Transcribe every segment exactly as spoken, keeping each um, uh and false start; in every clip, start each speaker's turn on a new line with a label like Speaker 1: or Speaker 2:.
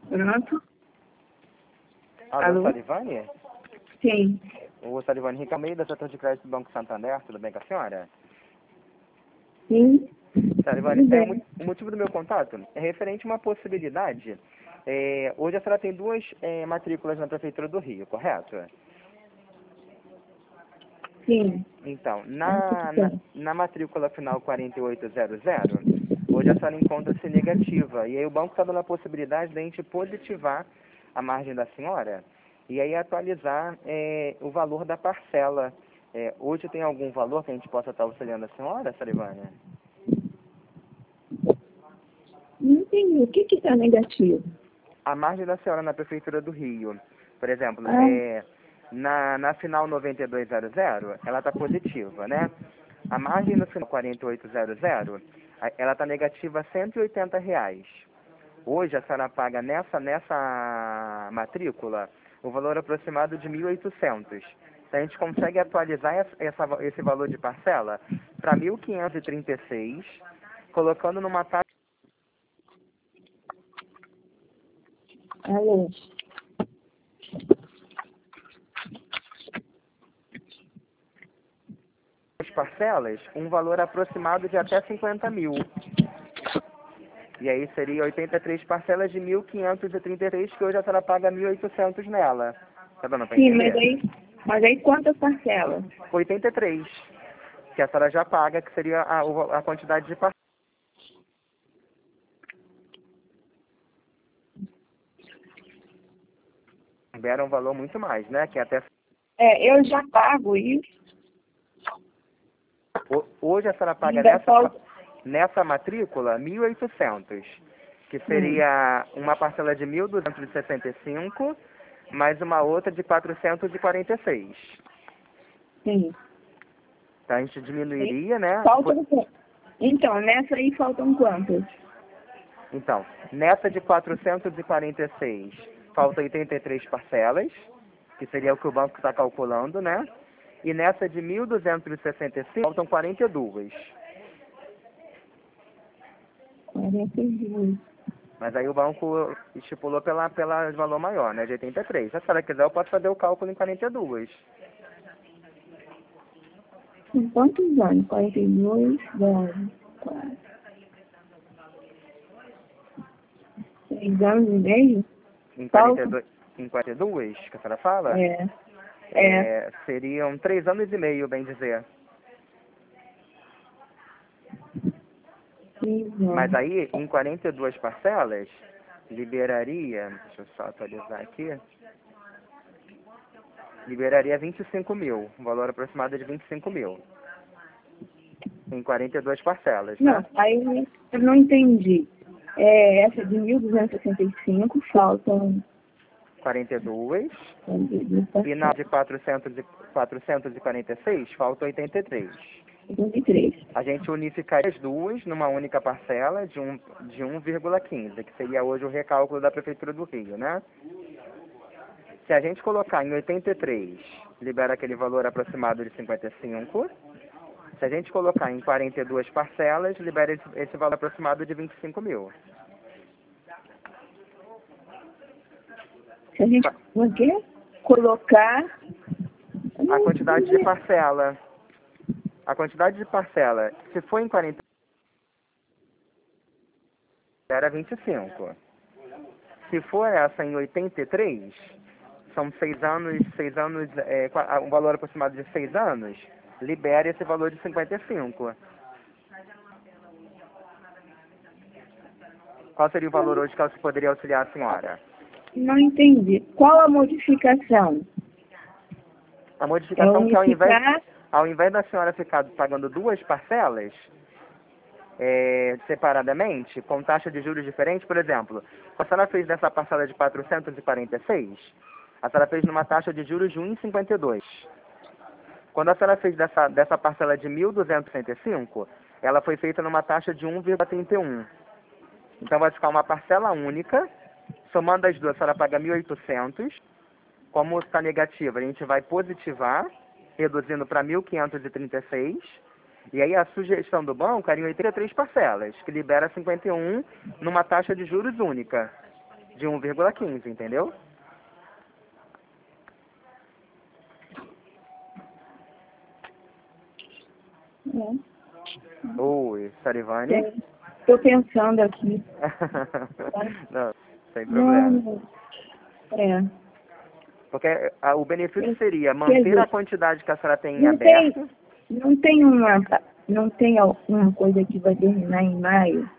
Speaker 1: Pronto.
Speaker 2: Alô,
Speaker 1: Alô?
Speaker 2: Salivane?
Speaker 1: Sim.
Speaker 2: O Salivane Henrique Almeida, setor de crédito do Banco Santander, tudo bem com a senhora?
Speaker 1: Sim.
Speaker 2: Salivane,
Speaker 1: Tudo
Speaker 2: é, o
Speaker 1: bem.
Speaker 2: mo- o motivo do meu contato é referente a uma possibilidade. É, hoje a senhora tem duas é, matrículas na Prefeitura do Rio, correto?
Speaker 1: Sim.
Speaker 2: Então,
Speaker 1: Acho que
Speaker 2: na, na,
Speaker 1: tem.
Speaker 2: na matrícula final quarenta e oito zero zero, hoje a senhora encontra-se negativa. E aí o banco está dando a possibilidade de a gente positivar a margem da senhora e aí atualizar é, o valor da parcela. É, hoje tem algum valor que a gente possa estar auxiliando a senhora, Salivânia?
Speaker 1: Não entendi. O que que está negativo?
Speaker 2: A margem da senhora na Prefeitura do Rio, por exemplo,
Speaker 1: Ah,
Speaker 2: é, na, na final noventa e dois zero zero, ela está positiva, né? A margem no final quarenta e oito zero zero, a- ela está negativa cento e oitenta reais. Hoje a senhora paga nessa, nessa matrícula o valor aproximado de mil e oitocentos. Então a gente consegue atualizar essa, essa- esse valor de parcela para mil quinhentos e trinta e seis, colocando numa taxa
Speaker 1: alô.
Speaker 2: de parcelas, um valor aproximado de até cinquenta mil. E aí seria oitenta e três parcelas de mil quinhentos e trinta e três, que hoje a senhora paga mil e oitocentos nela. Tá dando para
Speaker 1: Sim, mas
Speaker 2: entender?
Speaker 1: aí, mas aí quantas parcelas?
Speaker 2: oitenta e três, que a senhora já paga, que seria a, o- a quantidade de parcelas. Libera um valor muito mais, né? Que até
Speaker 1: É, eu já pago isso.
Speaker 2: ho- hoje a senhora paga
Speaker 1: Ainda
Speaker 2: nessa,
Speaker 1: falta.
Speaker 2: nessa matrícula mil e oitocentos, que
Speaker 1: Hum,
Speaker 2: seria uma parcela de mil duzentos e sessenta e cinco, mais uma outra de quatrocentos e quarenta e seis.
Speaker 1: sim.
Speaker 2: Então a gente diminuiria, né? Foi-
Speaker 1: Faltam quantas? Então, nessa aí faltam quantas?
Speaker 2: Então, nessa de quatrocentos e quarenta e seis, falta oitenta e três parcelas, que seria o que o banco está calculando, né? E nessa de mil duzentos e sessenta e cinco, faltam quarenta e duas.
Speaker 1: quarenta e dois.
Speaker 2: Mas aí o banco estipulou pela, pela valor maior, né? De oitenta e três. Se a senhora quiser, eu posso fazer o cálculo em quarenta e dois.
Speaker 1: Em quantos anos? quarenta e dois, dez, quatro, seis anos e meio?
Speaker 2: Em quarenta e
Speaker 1: Falta?
Speaker 2: dois, em quarenta e dois, que a senhora fala,
Speaker 1: É. É.
Speaker 2: é, seriam três anos e meio, bem dizer.
Speaker 1: Seis
Speaker 2: Mas
Speaker 1: anos.
Speaker 2: aí, em quarenta e duas parcelas, liberaria, deixa eu só atualizar aqui, liberaria vinte e cinco mil, um valor aproximado de vinte e cinco mil, em quarenta e duas parcelas,
Speaker 1: Não,
Speaker 2: né?
Speaker 1: aí eu não entendi. É, essa de mil duzentos e sessenta e cinco faltam
Speaker 2: quarenta e duas,
Speaker 1: duas
Speaker 2: e na
Speaker 1: parcelas.
Speaker 2: de quatrocentos e, quatrocentos e quarenta e seis, falta oitenta e três.
Speaker 1: setenta e três.
Speaker 2: A gente unificaria as duas numa única parcela de, um, de um vírgula quinze, que seria hoje o recálculo da Prefeitura do Rio, né? Se a gente colocar em oitenta e três, libera aquele valor aproximado de cinquenta e cinco. Se a gente colocar em quarenta e duas parcelas, libera esse, esse valor aproximado de vinte e cinco mil.
Speaker 1: Se a gente
Speaker 2: Fa-
Speaker 1: o quê? Colocar. Eu
Speaker 2: A
Speaker 1: não
Speaker 2: quantidade de
Speaker 1: entendi.
Speaker 2: parcela, a quantidade de parcela, se for em quarenta, era vinte e cinco. Se for essa em oitenta e três, são seis anos, seis anos, é, qua- um valor aproximado de seis anos, libera esse valor de cinquenta e cinco. Qual seria o valor hoje que ela poderia auxiliar a senhora?
Speaker 1: Não entendi. Qual a modificação?
Speaker 2: A
Speaker 1: É
Speaker 2: modificação que ao invés,
Speaker 1: unificar.
Speaker 2: ao invés da senhora ficar pagando duas parcelas, é, separadamente, com taxa de juros diferente, por exemplo, a senhora fez dessa parcela de quatrocentos e quarenta e seis, a senhora fez numa taxa de juros de um vírgula cinquenta e dois. Quando a senhora fez dessa, dessa parcela de mil duzentos e sessenta e cinco, ela foi feita numa taxa de um vírgula trinta e um. Então vai ficar uma parcela única, somando as duas, a senhora paga mil e oitocentos. Como está negativa, a gente vai positivar, reduzindo para mil quinhentos e trinta e seis. E aí a sugestão do banco era em oitenta e três parcelas, que libera cinquenta e um numa taxa de juros única. de um vírgula quinze, entendeu?
Speaker 1: É.
Speaker 2: Oi, Sarivane?
Speaker 1: Estou pensando aqui.
Speaker 2: Não, sem problema.
Speaker 1: Não, é.
Speaker 2: Porque a, o benefício
Speaker 1: Quer
Speaker 2: seria manter
Speaker 1: dizer,
Speaker 2: a quantidade que a senhora tem em
Speaker 1: não tem,
Speaker 2: aberto.
Speaker 1: não tem uma, não tem alguma coisa que vai terminar em maio?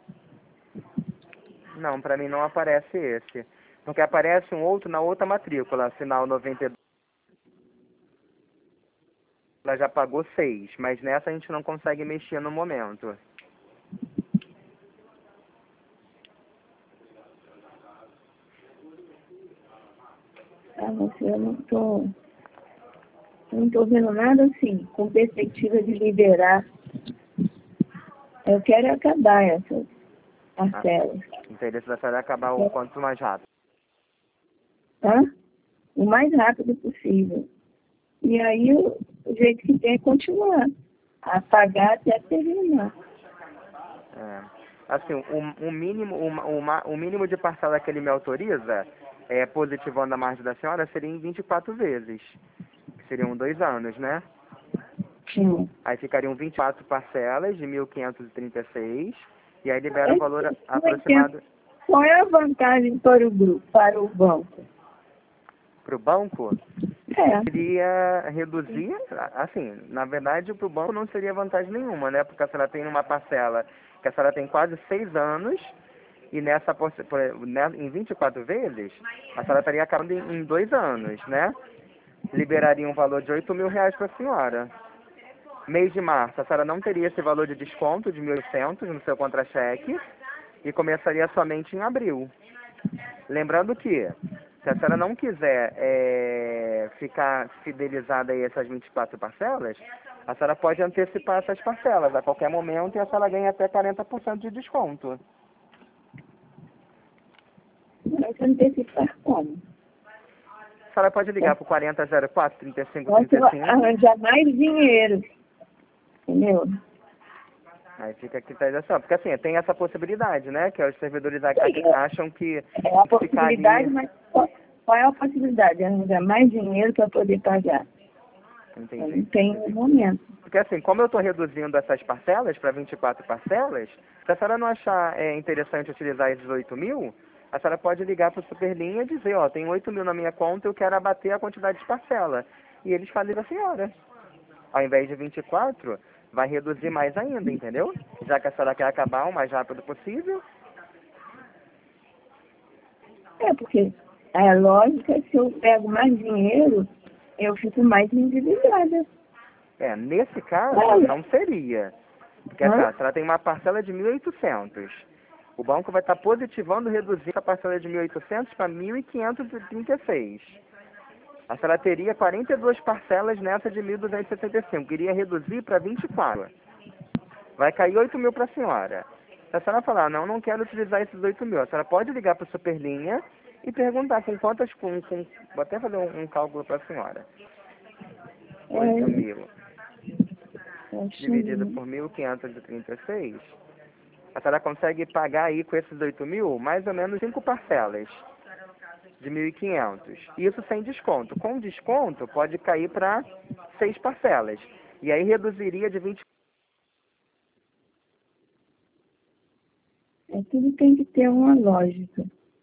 Speaker 2: Não, para mim não aparece esse. Porque aparece um outro na outra matrícula, sinal noventa e dois. Ela já pagou seis, mas nessa a gente não consegue mexer no momento.
Speaker 1: Ah, mas eu não tô, eu não tô vendo nada assim, com perspectiva de liberar. Eu quero acabar essas
Speaker 2: Ah,
Speaker 1: parcelas.
Speaker 2: o interesse da senhora é acabar o quanto mais rápido.
Speaker 1: Tá? O mais rápido possível. E aí o, o jeito que tem é continuar a pagar até terminar.
Speaker 2: É. Assim, o, o, mínimo, o, o, ma- o mínimo de parcela que ele me autoriza, é, positivando a margem da senhora, seria em vinte e quatro vezes. Que seriam dois anos, né?
Speaker 1: Sim.
Speaker 2: Aí ficariam vinte e quatro parcelas de mil quinhentos e trinta e seis, e aí libera
Speaker 1: É,
Speaker 2: um valor a-
Speaker 1: não entendo.
Speaker 2: aproximado
Speaker 1: Qual é a vantagem para o grupo, para o banco?
Speaker 2: para o banco.
Speaker 1: É.
Speaker 2: Seria reduzir, assim, na verdade para o banco não seria vantagem nenhuma, né? Porque a senhora tem uma parcela que a senhora tem quase seis anos, e nessa, possi- por- né, em vinte e quatro vezes, a senhora estaria acabando em, em dois anos, né? Liberaria um valor de oito mil reais para a senhora. Mês de março, a senhora não teria esse valor de desconto de mil e oitocentos no seu contra-cheque e começaria somente em abril. Lembrando que, se a senhora não quiser é, ficar fidelizada a essas vinte e quatro parcelas, a senhora pode antecipar essas parcelas a qualquer momento e a senhora ganha até quarenta por cento de desconto.
Speaker 1: Mas antecipar como?
Speaker 2: A senhora pode ligar para o quarenta zero quatro, trinta e cinco
Speaker 1: Posso
Speaker 2: trinta e cinco.
Speaker 1: arranjar mais dinheiro, entendeu?
Speaker 2: Aí fica aqui a só. Porque assim, tem essa possibilidade, né? Que os servidores a-
Speaker 1: Sim,
Speaker 2: a- acham que
Speaker 1: é a
Speaker 2: ficar
Speaker 1: possibilidade,
Speaker 2: ali.
Speaker 1: mas qual, qual é a possibilidade de arranjar mais dinheiro para poder pagar? Eu
Speaker 2: Entendi.
Speaker 1: não tenho no momento.
Speaker 2: Porque assim, como eu estou reduzindo essas parcelas para vinte e quatro parcelas, se a senhora não achar é, interessante utilizar esses oito mil, a senhora pode ligar para o Superlinha e dizer, ó, tem oito mil na minha conta, eu quero abater a quantidade de parcela. E eles fazem para a senhora. Ao invés de vinte e quatro, vai reduzir mais ainda, entendeu? Já que a senhora quer acabar o mais rápido possível.
Speaker 1: É, porque a lógica é se eu pego mais dinheiro, eu fico mais endividada.
Speaker 2: É, nesse caso,
Speaker 1: Olha,
Speaker 2: não seria. Porque assim,
Speaker 1: hã?
Speaker 2: ó, se ela tem uma parcela de mil e oitocentos, o banco vai estar positivando reduzir a parcela de mil e oitocentos para mil quinhentos e trinta e seis. A senhora teria quarenta e duas parcelas nessa de mil duzentos e sessenta e cinco. Iria reduzir para vinte e quatro. Vai cair oito mil para a senhora. Se a senhora falar, não, não quero utilizar esses oito mil, a senhora pode ligar para a Superlinha e perguntar com quantas... Com, com, vou até fazer um, um cálculo para a senhora. oito
Speaker 1: É,
Speaker 2: mil dividido
Speaker 1: acho
Speaker 2: por mil quinhentos e trinta e seis. A senhora consegue pagar aí com esses oito mil mais ou menos cinco parcelas de mil e quinhentos. Isso sem desconto. Com desconto, pode cair para seis parcelas. E aí reduziria de vinte.
Speaker 1: é, tudo tem que ter uma lógica.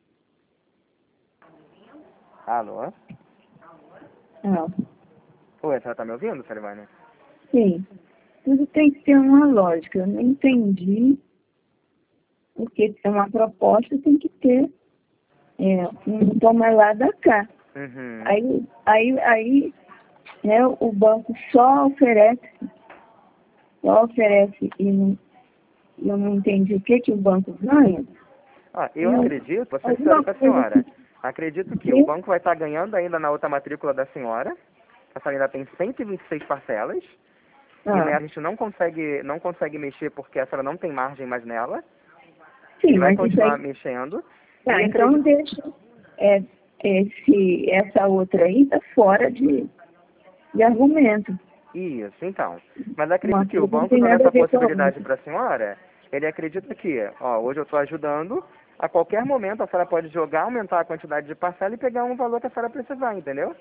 Speaker 2: Alô?
Speaker 1: Ah,
Speaker 2: Oi, a senhora tá me ouvindo, Sarivânia?
Speaker 1: sim, tudo tem que ter uma lógica. Eu não entendi, porque é uma proposta, tem que ter é, um toma lá da cá.
Speaker 2: Uhum.
Speaker 1: Aí, aí, aí né, o banco só oferece, só oferece e não, eu não entendi o que, que o banco ganha.
Speaker 2: Ah, eu
Speaker 1: Não,
Speaker 2: acredito, vou ser sincero
Speaker 1: alguma
Speaker 2: com a
Speaker 1: coisa
Speaker 2: senhora.
Speaker 1: que
Speaker 2: Acredito que o banco vai estar ganhando ainda na outra matrícula da senhora. A senhora ainda tem cento e vinte e seis parcelas. E né,
Speaker 1: ah,
Speaker 2: a gente não consegue, não consegue mexer porque a senhora não tem margem mais nela.
Speaker 1: sim,
Speaker 2: Ele vai
Speaker 1: mas isso
Speaker 2: continuar
Speaker 1: aí.
Speaker 2: mexendo.
Speaker 1: Tá,
Speaker 2: E
Speaker 1: então
Speaker 2: acredito...
Speaker 1: deixa é, esse, essa outra aí tá fora de, de argumento.
Speaker 2: Isso, então. Mas
Speaker 1: Uma
Speaker 2: acredito que o
Speaker 1: coisa não
Speaker 2: banco
Speaker 1: tem
Speaker 2: dando
Speaker 1: nada a
Speaker 2: essa
Speaker 1: ver com a
Speaker 2: possibilidade
Speaker 1: outra.
Speaker 2: para a senhora, ele acredita que, ó, hoje eu estou ajudando, A qualquer momento a senhora pode jogar, aumentar a quantidade de parcela e pegar um valor que a senhora precisar, entendeu?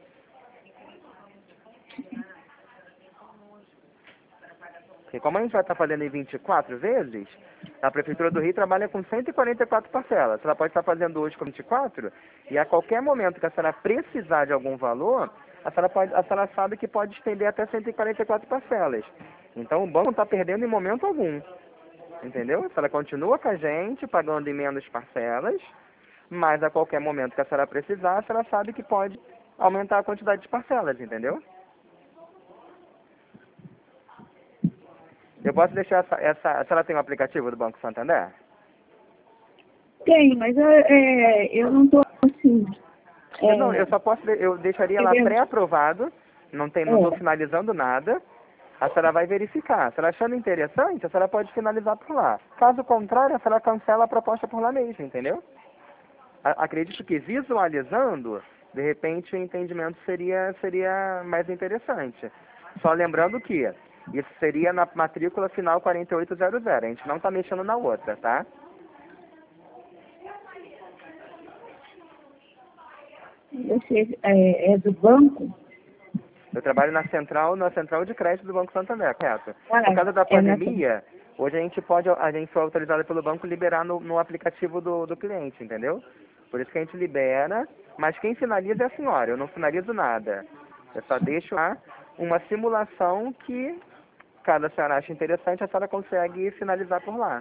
Speaker 2: Porque como a gente vai estar fazendo em vinte e quatro vezes, a Prefeitura do Rio trabalha com cento e quarenta e quatro parcelas. Ela pode estar fazendo hoje com vinte e quatro e a qualquer momento que a senhora precisar de algum valor, a senhora, pode, a senhora sabe que pode estender até cento e quarenta e quatro parcelas. Então o banco não está perdendo em momento algum. Entendeu? A senhora continua com a gente, pagando em menos parcelas, mas a qualquer momento que a senhora precisar, a senhora sabe que pode aumentar a quantidade de parcelas, entendeu? Eu posso deixar essa... essa a senhora tem um aplicativo do Banco Santander?
Speaker 1: Tem, mas eu, é, eu não estou assim... É,
Speaker 2: Não, eu só posso... Eu deixaria lá pré-aprovado, não tem, não estou
Speaker 1: é.
Speaker 2: finalizando nada. A senhora vai verificar. Se ela achando interessante, a senhora pode finalizar por lá. Caso contrário, a senhora cancela a proposta por lá mesmo, entendeu? A- acredito que visualizando, de repente o entendimento seria, seria mais interessante. Só lembrando que isso seria na matrícula final quarenta e oito zero zero. A gente não está mexendo na outra, tá?
Speaker 1: Você é, é do banco?
Speaker 2: Eu trabalho na central, na central de crédito do Banco Santander, correto?
Speaker 1: Ah,
Speaker 2: Por causa da
Speaker 1: é na-
Speaker 2: pandemia, hoje a gente pode, a gente foi autorizado pelo banco liberar no, no aplicativo do, do cliente, entendeu? Por isso que a gente libera, mas quem finaliza é a senhora, eu não finalizo nada. Eu só deixo lá uma simulação que, caso a senhora ache interessante, a senhora consegue finalizar por lá.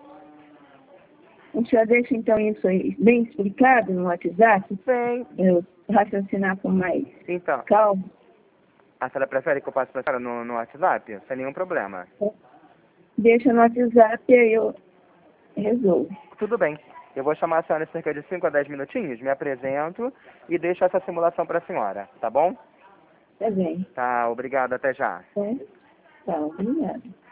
Speaker 1: O senhor deixa, então, isso aí bem explicado no WhatsApp?
Speaker 2: Bem,
Speaker 1: Eu raciocinar com mais
Speaker 2: então,
Speaker 1: calma.
Speaker 2: a senhora prefere que eu passe para a senhora no, no WhatsApp? Sem nenhum problema.
Speaker 1: Deixa no WhatsApp e aí eu resolvo.
Speaker 2: Tudo bem. Eu vou chamar a senhora em cerca de cinco a dez minutinhos, me apresento e deixo essa simulação para a senhora, tá bom?
Speaker 1: Tá bem.
Speaker 2: Tá, obrigado, até já.
Speaker 1: Tá, tá, obrigada.